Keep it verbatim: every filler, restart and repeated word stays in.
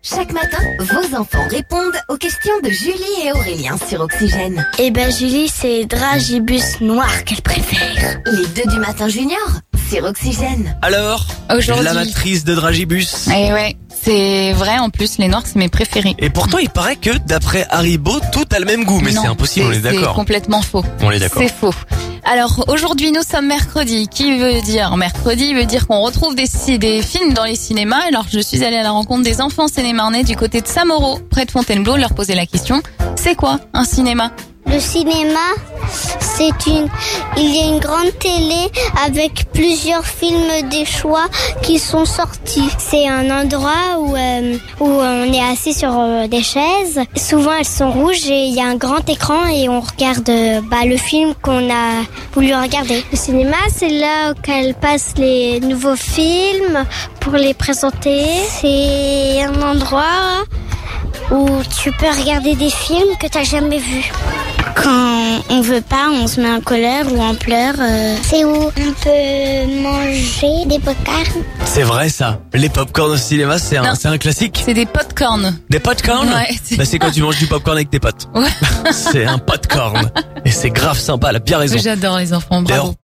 Chaque matin, vos enfants répondent aux questions de Julie et Aurélien sur Oxygène. Eh ben Julie, c'est Dragibus noir qu'elle préfère. Les deux du matin junior sur Oxygène. Alors, Aujourd'hui. la matrice de Dragibus. Et ouais, c'est vrai, en plus, les noirs, c'est mes préférés. Et pourtant, il paraît que d'après Haribo, tout a le même goût. Mais Non, c'est impossible, on est C'est d'accord. complètement faux. On est d'accord. C'est faux. Alors, aujourd'hui, nous sommes mercredi. Qui veut dire mercredi veut dire qu'on retrouve des, des films dans les cinémas. Alors, je suis allée à la rencontre des enfants sénémarnais du côté de Samoro, près de Fontainebleau, leur poser la question. C'est quoi un cinéma? Le cinéma, c'est une, il y a une grande télé avec plusieurs films des choix qui sont sortis. C'est un endroit où, euh, où on est assis sur euh, des chaises. Souvent elles sont rouges et il y a un grand écran et on regarde euh, bah, le film qu'on a voulu regarder. Le cinéma, c'est là qu'elles passent les nouveaux films pour les présenter. C'est un endroit où tu peux regarder des films que t'as jamais vus. Quand on veut pas, on se met en colère ou en pleurs. Euh... C'est où on peut manger des popcorn. C'est vrai ça. Les popcorn au cinéma, c'est un, Non. c'est un classique. C'est des popcorn. Des popcorn. Ouais, c'est- Bah, c'est quand tu manges du popcorn avec tes potes. Ouais. C'est un popcorn. Et c'est grave sympa, elle a bien raison. J'adore les enfants, bravo. D'ailleurs,